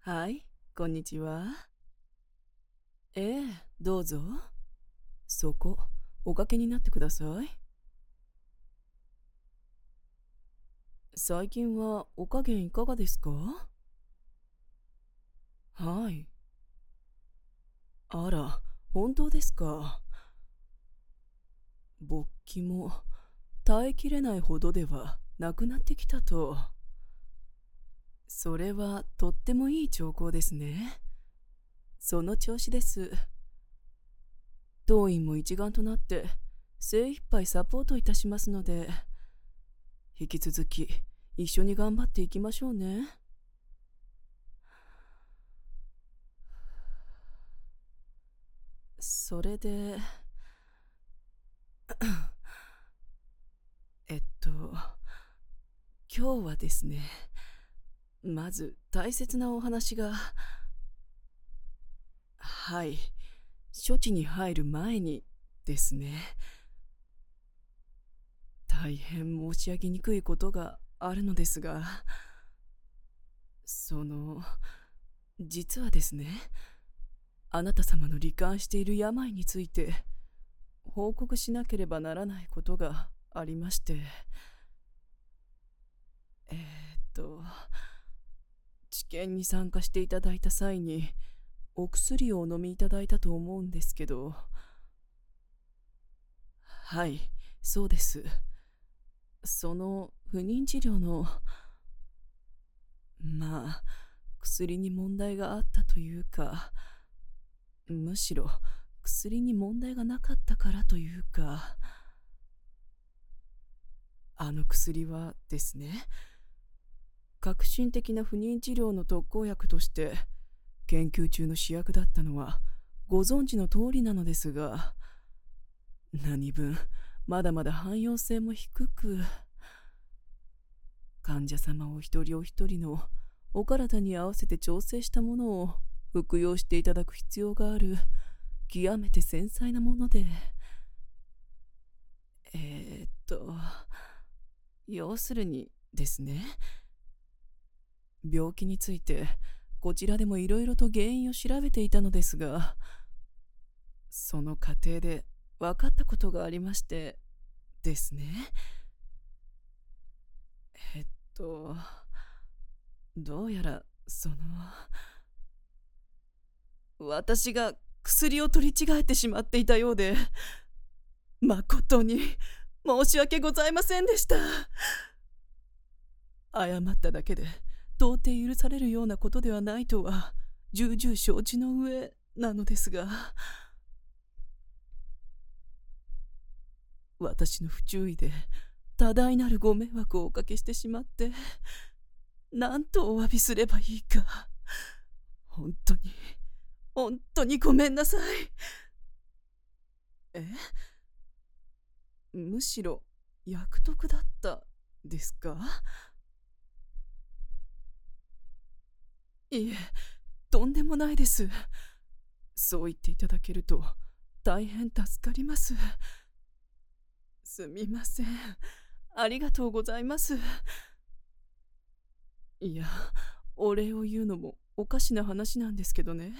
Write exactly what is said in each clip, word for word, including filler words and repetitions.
はい、こんにちは。ええ、どうぞ。そこ、おかけになってください。最近はお加減いかがですか？はい。あら、本当ですか。勃起も耐えきれないほどではなくなってきたと。それはとってもいい兆候ですね。その調子です。当院も一丸となって精一杯サポートいたしますので、引き続き一緒に頑張っていきましょうね。それで、えっと、今日はですね、まず大切なお話が、はい、処置に入る前にですね、大変申し上げにくいことがあるのですが、その、実はですね、あなた様の罹患している病について報告しなければならないことがありまして、えーっと、治験に参加していただいた際にお薬をお飲みいただいたと思うんですけど、はい、そうです。その不妊治療の、まあ、薬に問題があったというか、むしろ薬に問題がなかったからというか、あの薬はですね、革新的な不妊治療の特効薬として研究中の主役だったのはご存知の通りなのですが、何分まだまだ汎用性も低く、患者様お一人お一人のお体に合わせて調整したものを服用していただく必要がある極めて繊細なもので、えー、っと要するにですね、病気についてこちらでもいろいろと原因を調べていたのですが、その過程で分かったことがありましてですね、えっとどうやらその私が薬を取り違えてしまっていたようで、誠に申し訳ございませんでした。謝っただけで到底許されるようなことではないとは重々承知の上なのですが、私の不注意で多大なるご迷惑をおかけしてしまって、なんとお詫びすればいいか、本当に本当にごめんなさい。えむしろ役得だったですか？いえ、とんでもないです。そう言っていただけると大変助かります。すみません。ありがとうございます。いや、お礼を言うのもおかしな話なんですけどね。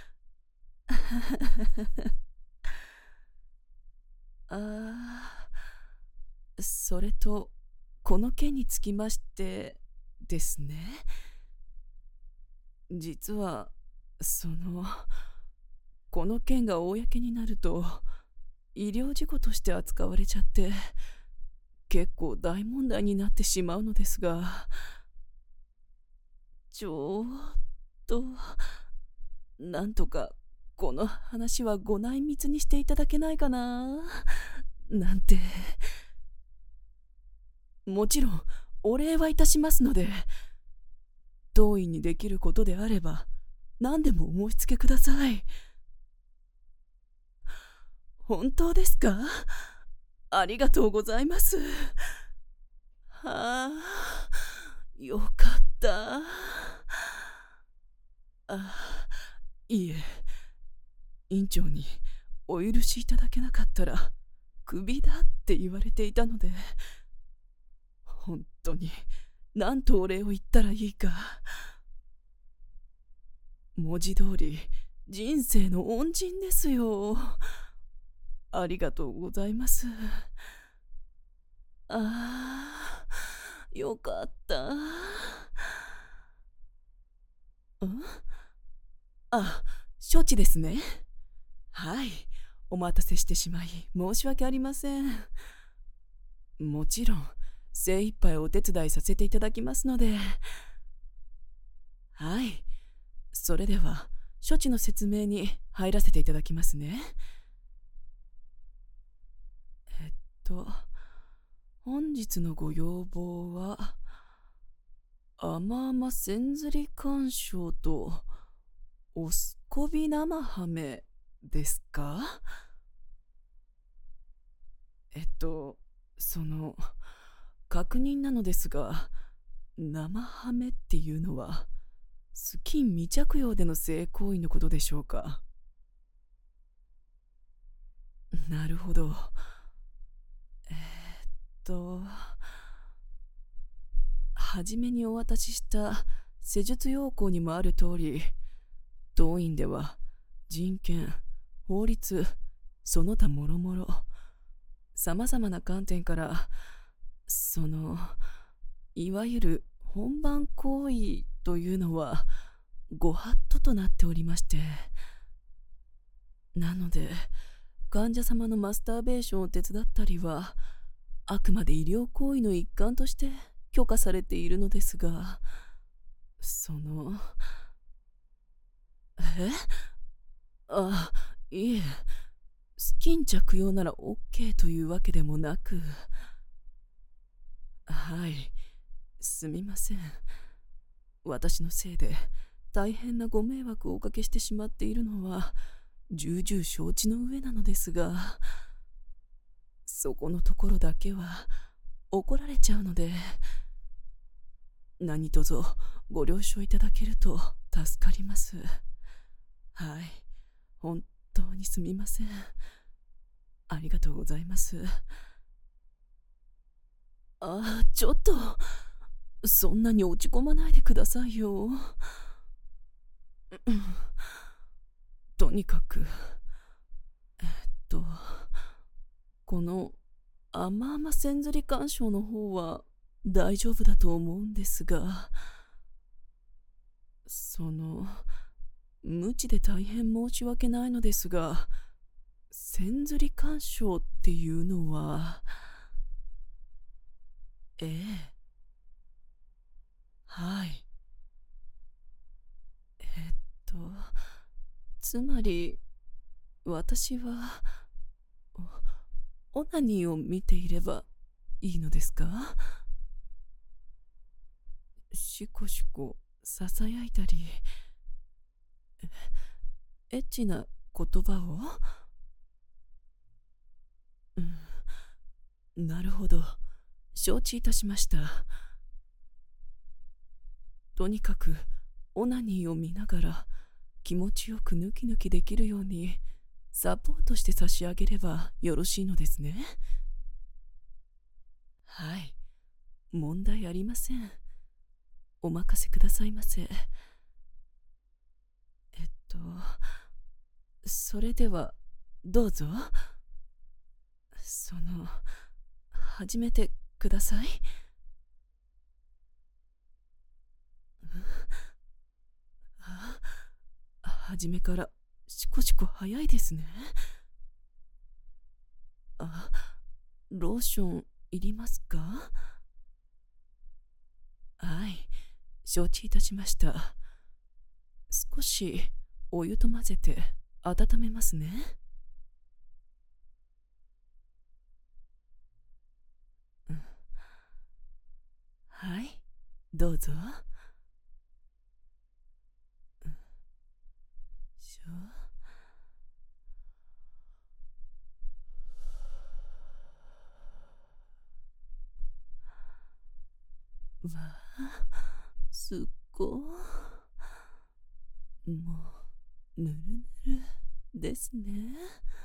ああ、それと、この件につきましてですね、実は、その、この件が公になると、医療事故として扱われちゃって、結構大問題になってしまうのですが、ちょっと、なんとか、この話はご内密にしていただけないかななんて。もちろん、お礼はいたしますので、当院にできることであれば、何でもお申し付けください。本当ですか？ありがとうございます。はあ、よかった。あ、いいえ、院長にお許しいただけなかったらクビだって言われていたので、本当に何とお礼を言ったらいいか。 文字通り人生の恩人ですよ。ありがとうございます。ああ、よかった。んあ、承知ですね。はい、お待たせしてしまい申し訳ありません。もちろん精一杯お手伝いさせていただきますので。はい、それでは処置の説明に入らせていただきますね。えっと本日のご要望は甘々せんずり干渉とおすこび生ハメですか？えっとその確認なのですが、生ハメっていうのはスキン未着用での性行為のことでしょうか？なるほど。えー、っと初めにお渡しした施術要項にもある通り、当院では人権、法律、その他もろもろさまざまな観点からそのいわゆる本番行為というのはご法度となっておりまして、なので患者様のマスターベーションを手伝ったりはあくまで医療行為の一環として許可されているのですが、そのえあ、いえ、スキン着用なら オーケー というわけでもなく。はい、すみません。私のせいで大変なご迷惑をおかけしてしまっているのは重々承知の上なのですが、そこのところだけは怒られちゃうので、何卒ご了承いただけると助かります。はい、本当にすみません。ありがとうございます。あ、ちょっとそんなに落ち込まないでくださいよ。とにかくえっとこの甘々せんずり干渉の方は大丈夫だと思うんですが、その無知で大変申し訳ないのですが、せんずり干渉っていうのは、ええ、はい、えっとつまり私はオナニーを見ていればいいのですか？しこしこささやいたりエッチな言葉を、うん、なるほど、承知いたしました。とにかくオナニーを見ながら気持ちよくヌキヌキできるようにサポートして差し上げればよろしいのですね。はい、問題ありません。お任せくださいませ。えっとそれではどうぞ。その始めてください。あ、初めからしこしこ早いですね。あ、ローションいりますか？はい、承知いたしました。少しお湯と混ぜて温めますね。うん、はい、どうぞ。うん、しょわあ、すっごもうぬるぬるですね。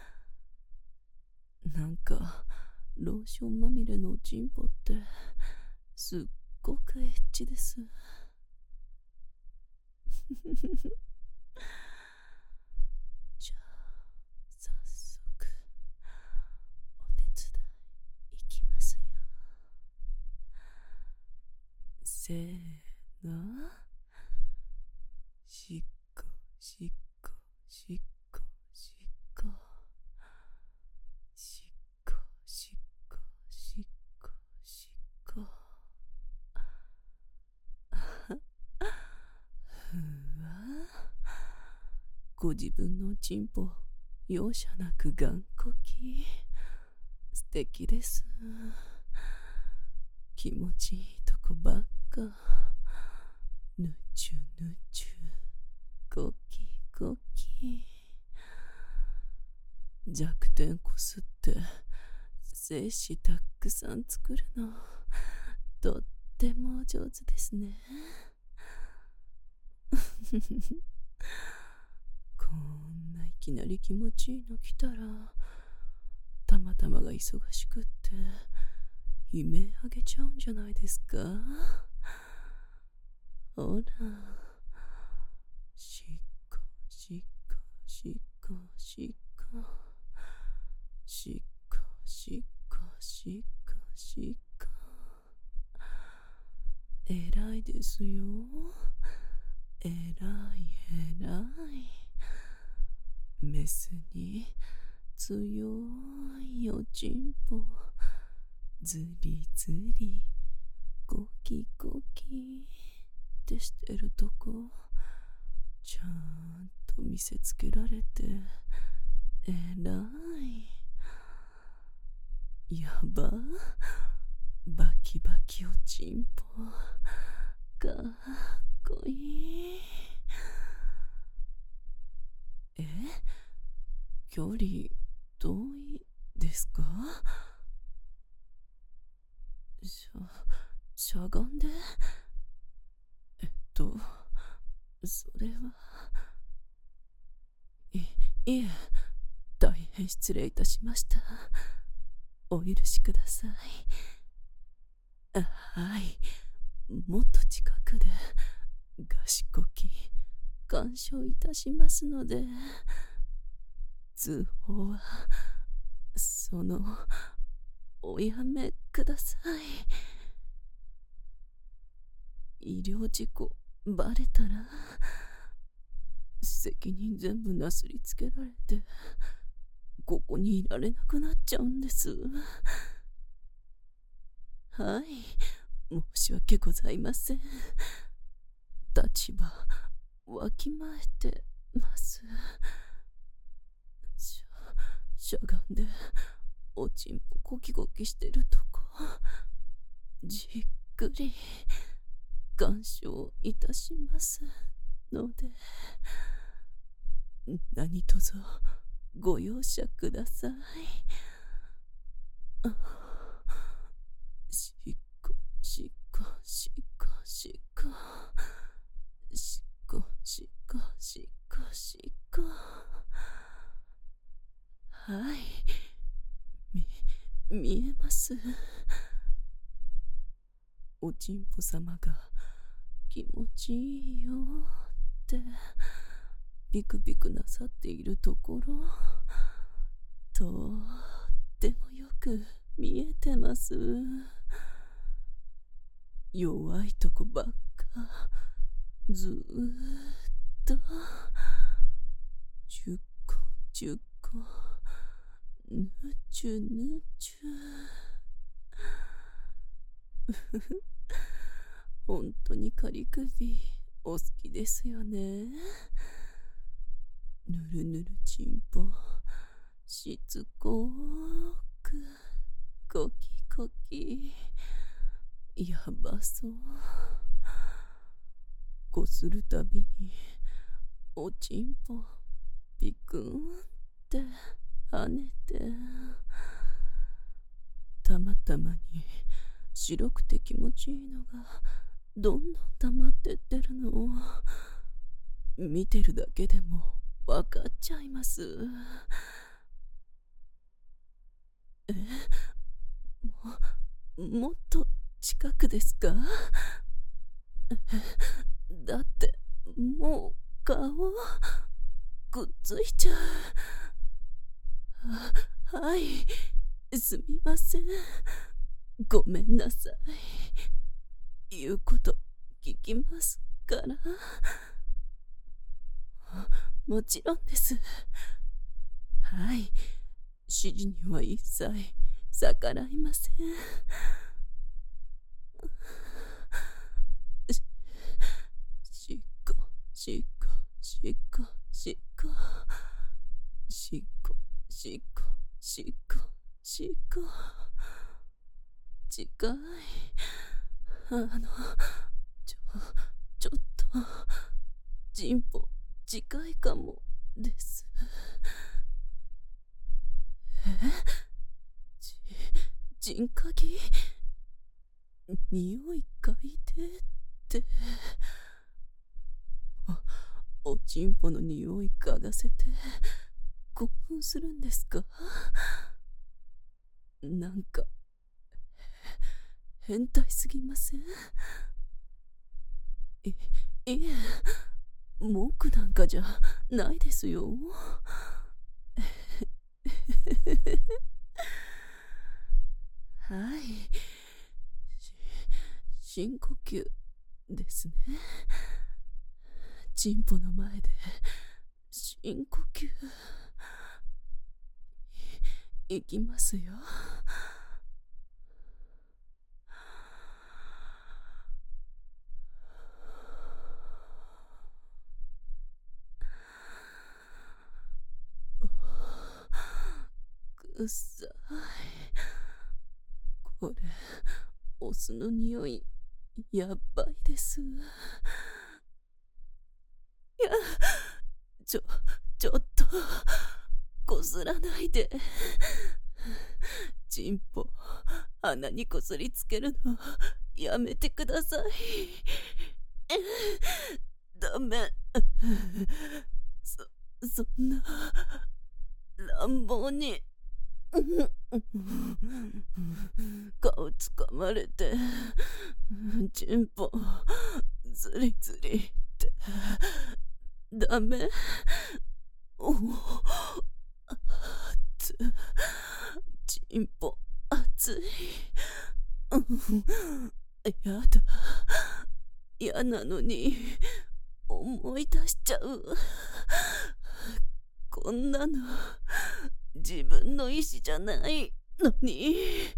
なんかローションまみれのおちんぽってすっごくエッチです。 ご自分のチンポ容赦なく頑固き。素敵です。気持ちいいとこばっか。ぬちゅぬちゅ、コキコキ。弱点こすって精子たくさん作るのとっても上手ですね。こんないきなり気持ちいいの来たら、たまたまが忙しくって悲鳴あげちゃうんじゃないですか。ほら、しっこしっこしっこしっこしっこしっこしっこしっこ。えらいですよ。えらいえらい。メスに強いおちんぽ。ずりずりゴキゴキってしてるとこ、ちゃんと見せつけられてえらい。やば、バキバキおちんぽかっこいい。え、距離遠いですか？しゃ、しゃがんで。えっと、それは、い、いえ、大変失礼いたしました。お許しください。あ、はい、もっと近くで、賢き、鑑賞いたしますので、通報は、その、おやめください。医療事故バレたら責任全部なすりつけられてここにいられなくなっちゃうんです。はい、申し訳ございません。立場わきまえてます。しゃ、しゃがんでおちんぽゴキゴキしてるとこじっくり鑑賞いたしますので、何卒ご容赦ください。しっこしっこしっこしっこしっこしっこしっこしっこ。はい、み、見えます。おちんぽさまが気持ちいいよってビクビクなさっているところ、とってもよく見えてます。弱いとこばっかずーっとじゅっこじゅっこぬちゅぬちゅほんとに仮首お好きですよね。ぬるぬるちんぽしつこくコキコキ。やばそう。こするたびにおちんぽピクンって跳ねて、たまたまに白くて気持ちいいのがどんどん溜まってってるのを見てるだけでもわかっちゃいます。え、も、もっと近くですか？だってもう顔くっついちゃう。は、はい、すみません。ごめんなさい。言うこと聞きますから。もちろんです。はい、指示には一切逆らいません。し、しっこしっこしっこしっこしっこしっこしっこしっこ近い。あのちょちょっとチンポ近いかもです。えちチンカギ匂い嗅いでってお、おちんぽの匂い嗅がせて興奮するんですか？なんか変態すぎません？い、いえ、文句なんかじゃないですよ。はい、深呼吸ですね。チンポの前で深呼吸い、いきますよ。くっさい。これオスの匂いやばいです。いや、ちょちょっとこすらないで。チンポ鼻にこすりつけるのやめてください。ダメ。そそんな乱暴に顔つかまれてチンポずりずりってダメ。おつチンポ熱い。やだ、嫌なのに思い出しちゃう。こんなの自分の意志じゃないのに。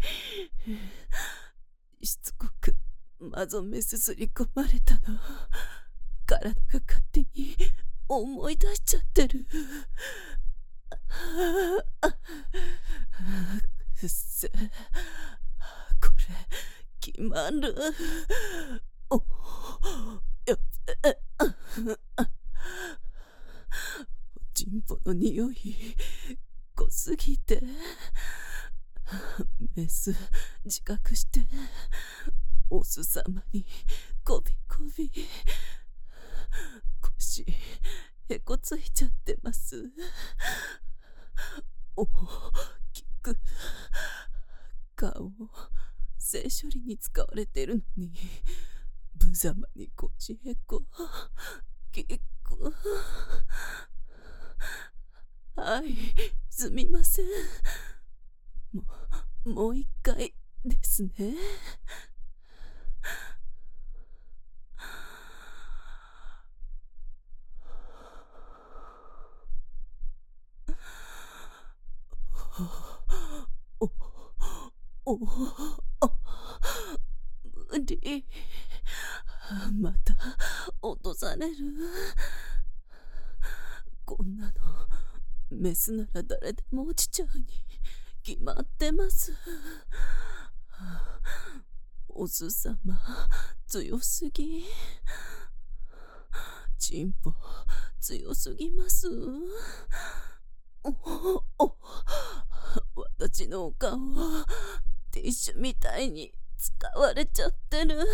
しつこくマゾメスすり込まれたの体が勝手に思い出しちゃってる。くっせ、これ決まる。おやっべ、おちんぽの匂い濃すぎてメス自覚してオス様にこびこび腰へこついちゃってます。大きく顔性処理に使われてるのに無様に腰へこきっく。はい、すみません。もうもう一回ですね。おおお無理。また落とされる。こんなのメスなら誰でも落ちちゃうに決まってます。オス様強すぎ。チンポ強すぎます。おお私のお顔ティッシュみたいに使われちゃってる。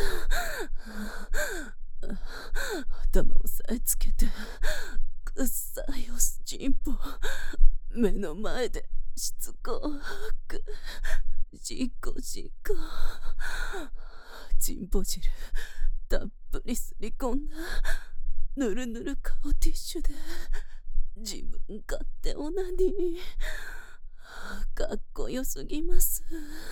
頭をさえつけてくっさいオスチンポ目の前でしつこくしっこしっこチンポ汁たっぷりすり込んだぬるぬる顔ティッシュで自分勝手オナニーかっこよすぎます。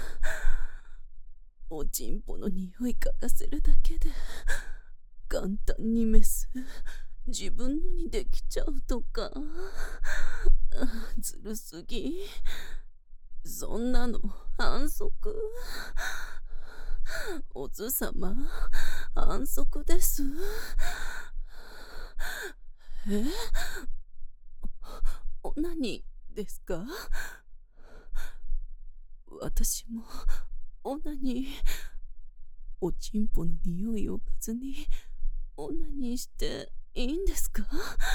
おちんぽの匂い嗅がせるだけで簡単にメス自分のにできちゃうとかずるすぎ。そんなの反則。オス様反則です。えオナニーですか？私もオナニー、おちんぽの匂いを嗅がずにオナニーしていいんですか？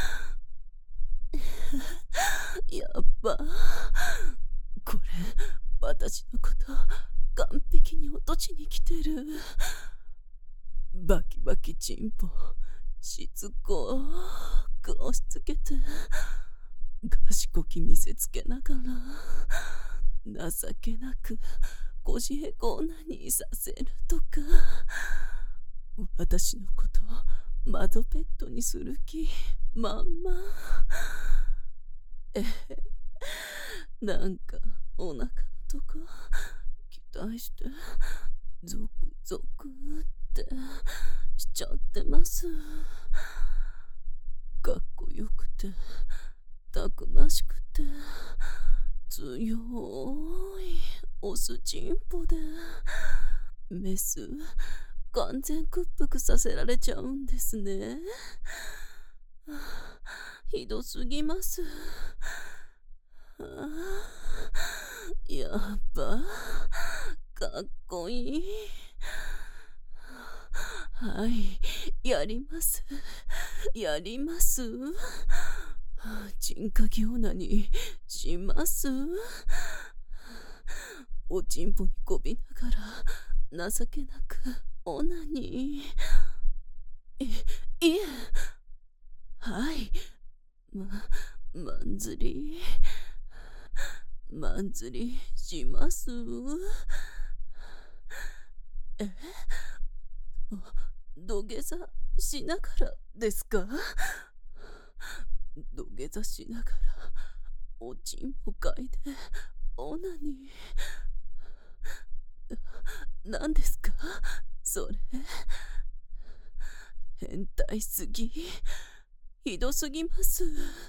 やっぱこれ私のこと完璧に落としに来てる。バキバキチンポしつこく押し付けて賢き見せつけながら情けなく腰へこオナニーさせるとか、私のこと窓ペットにする気まんま。えへ、なんかお腹のとこ期待してゾクゾクってしちゃってます。かっこよくてたくましくて強いオスチンポでメス完全屈服させられちゃうんですね。ひどすぎます。やっぱかっこいい。はい、やりますやります。チンカギオナにします。おちんぽにこびながら情けなくオナにいいえ、はい、ままんずりまんずりします。え、土下座しながらですか？土下座しながらおちんぽかいでオナにな、なんですかそれ？変態すぎ、ひどすぎます。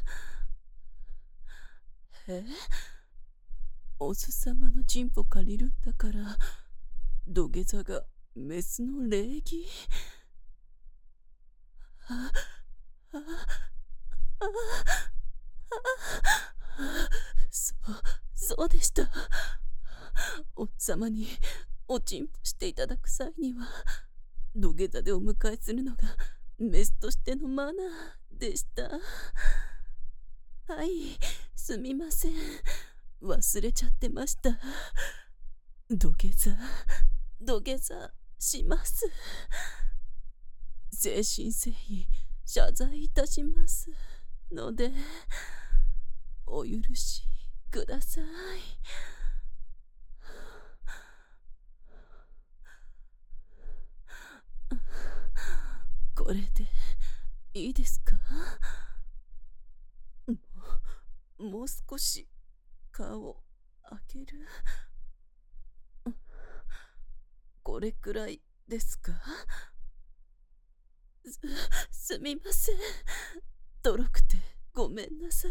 え、オス様のチンポ借りるんだから土下座がメスの礼儀？ああああそうそうでした。おっさまにおちんぽしていただく際には土下座でお迎えするのがメスとしてのマナーでした。はい、すみません、忘れちゃってました。土下座土下座します。誠心誠意謝罪いたしますのでお許しください。これでいいですか？ももう少し顔を開ける。これくらいですか？す、すみません。とろくてごめんなさい。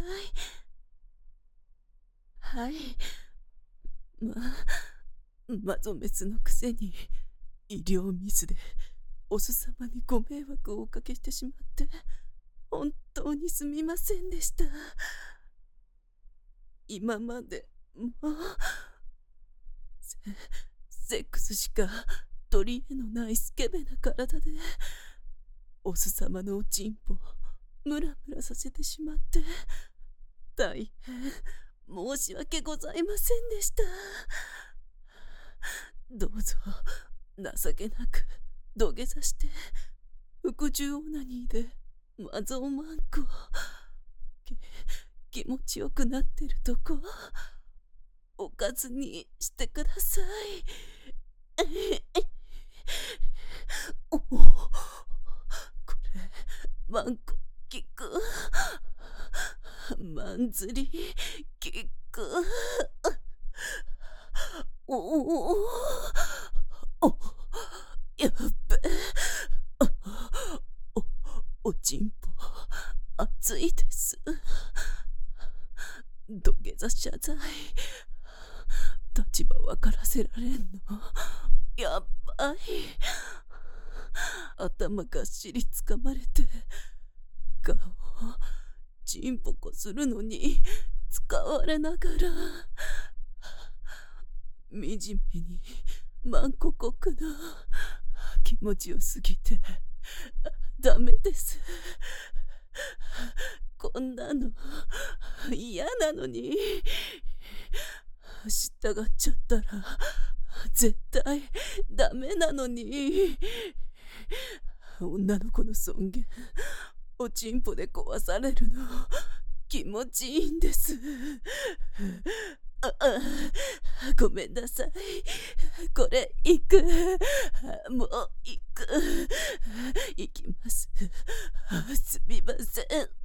はい。ま、マゾメスのくせに医療ミスでオス様にご迷惑をおかけしてしまって本当にすみませんでした。今までもうセ、セックスしか取り柄のないスケベな体でオス様のおちんぽムラムラさせてしまって大変申し訳ございませんでした。どうぞ情けなく土下座して服従オナニーでマゾーマンコ気持ちよくなってるとこおかずにしてください。おこれマンコ効く、マンズリ効く。おおおやっべおおちんぽ熱いです。土下座謝罪立場分からせられんのやっばい。頭がっしりつかまれて顔ちんぽこするのに使われながら、惨めに万国国の気持ちよすぎてダメです。こんなの嫌なのに、従っちゃったら絶対ダメなのに。女の子の尊厳、おちんぽで壊されるの気持ちいいんです。ああ、ごめんなさい。これ行く。もう行く。行きます。すみません。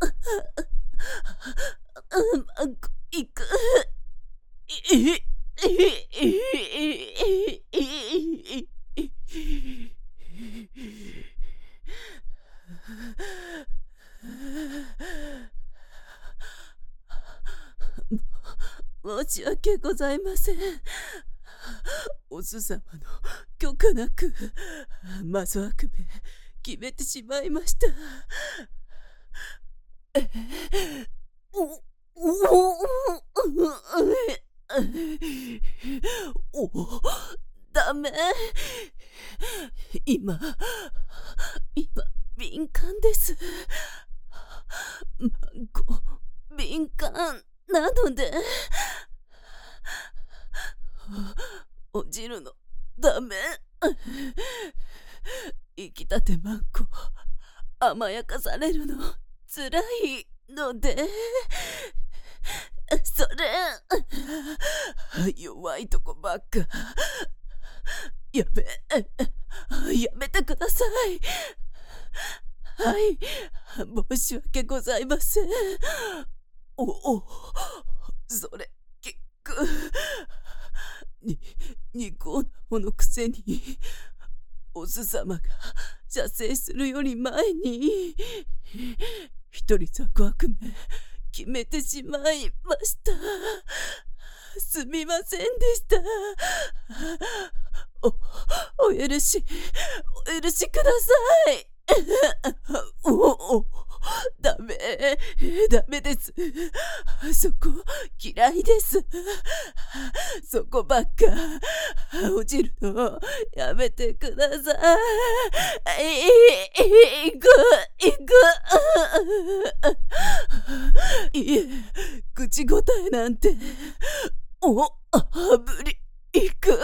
行く。申し訳ございません。おsư様の許可なくマゾ悪名決めてしまいました。えおおおダメ。今今敏感です。マンコ敏感なので落ちるのダメ。生きたてマンコ甘やかされるのつらいので、それ弱いとこばっかやめやめてください。はい、申し訳ございません。おお、それ結構に肉女のくせにおsư様が射精するより前に一人策悪名決めてしまいました。すみませんでした。お、お許しお許しください。おお、ダメダメです。そこ嫌いです。そこばっか落ちるのやめてください。行く行く。いえ、口答えなんてお無理。行く。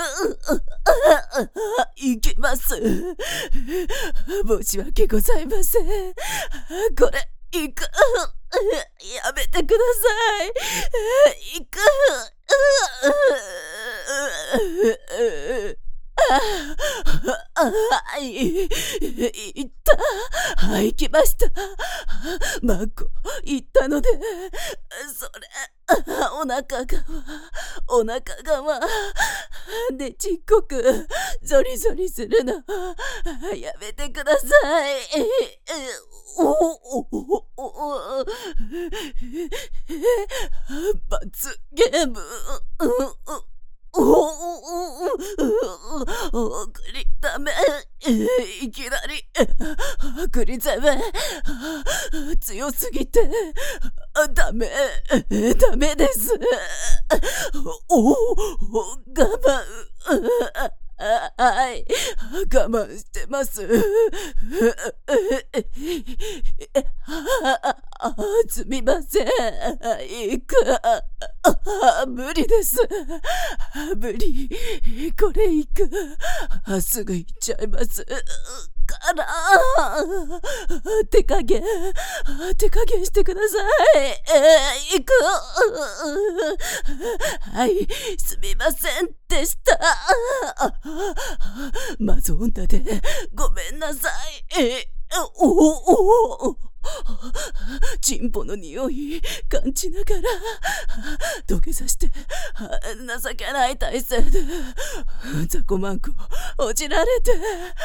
行きます。申し訳ございません。これ行く。やめてください。行く。はい、行った。はい、行きました。マンコ行ったので、それお腹がお腹がでちっこくゾリゾリするのやめてください。おおおお罰ゲーム。おおおお栗ダメ。いきなり栗攻め強すぎてダメダメです。おお我慢。はい、我慢してます。すみません。行く。無理です。無理。これ行く。すぐ行っちゃいますから。手加減手加減してください。行く。はい、すみませんでした。マゾ女でごめんなさい。おおおチンポの匂い感じながら土下座して情けない体勢でザコマンコ落ちられて、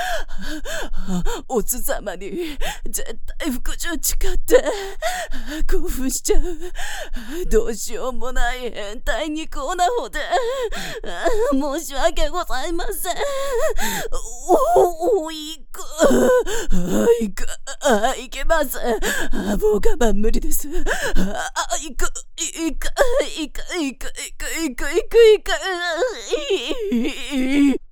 おつ様に絶対服従誓って興奮しちゃう。どうしようもない変態肉オナホで申し訳ございません。おお行く行く行けません。 あ、もう我慢無理です。あ、あ、いく、いく、いく、いく、いく、いく、いく、いく、いく、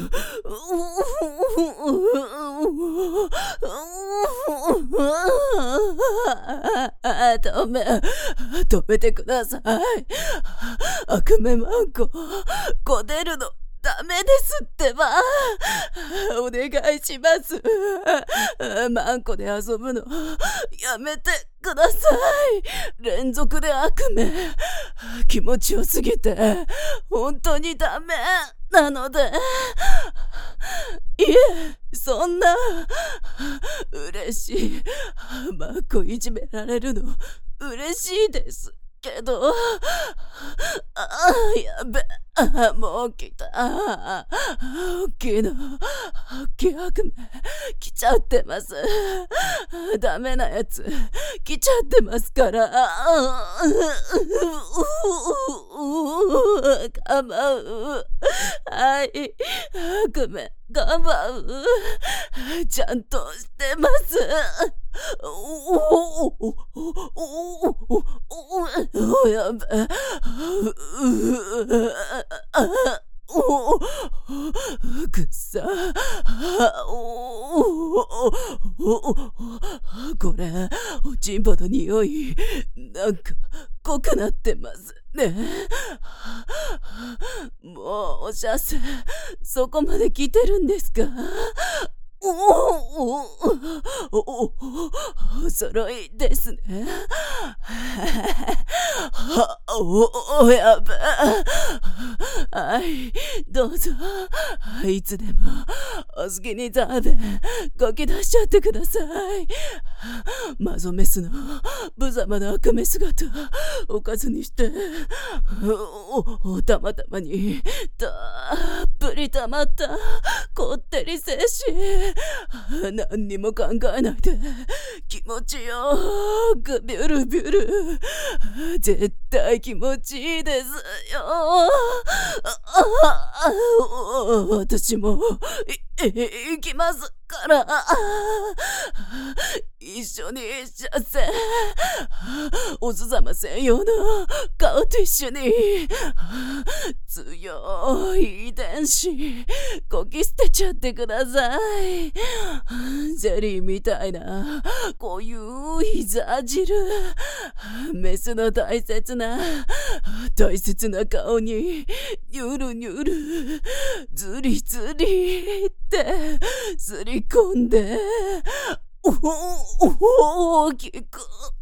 ダメ、止めてください。悪夢マンコ、こねるのダメですってば。お願いします。マンコで遊ぶのやめてください。連続で悪夢、気持ちよすぎて本当にダメなので。いえ、そんな嬉しい。マンコいじめられるの嬉しいですけど、あ、やべ、あ、もう来た。大きいの、大きい悪夢来ちゃってます。ダメなやつ来ちゃってますから。我慢。はい、悪夢我慢ちゃんとしてます。おおおおおやべ、おくっさ、これおちんぽの匂いなんか濃くなってますね。もうおしゃせそこまで来てるんですか？おおおお揃いですね。おおやべ。はい、どうぞいつでもお好きに食べごき出しちゃってください。マゾメスの無様な悪夢姿おかずにしておおたまたまにたっぷりたまったこってり精子何にも考えないで気持ちよくビュルビュル絶対気持ちいいですよ。私も行きますから一緒にしちゃせ。おすさま専用の顔と一緒に強い遺伝子こき捨てちゃってください。ゼリーみたいなこういういざ汁メスの大切な大切な顔にニュルニュルズリズリってすり込んでおお大きく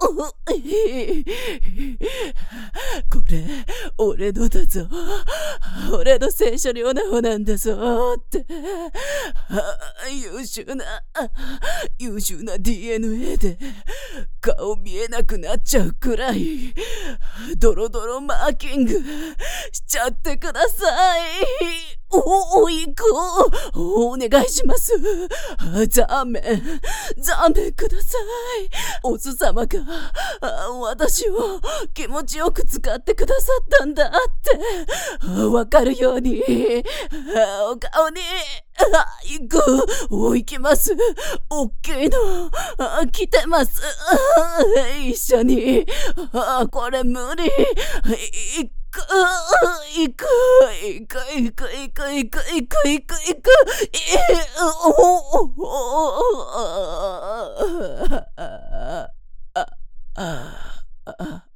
これ俺のだぞ俺の聖書両方なんだぞって優秀な優秀な ディーエヌエー で顔見えなくなっちゃうくらいドロドロマーキングしちゃってください。おお行くお願いします。ザメンザメンください。おすさまが私を気持ちよく使ってくださったんだってわかるようにお顔に行くお行きます。おっきいの来てます。一緒にこれ無理行く行く行く行く行く行く行く行く行くああああ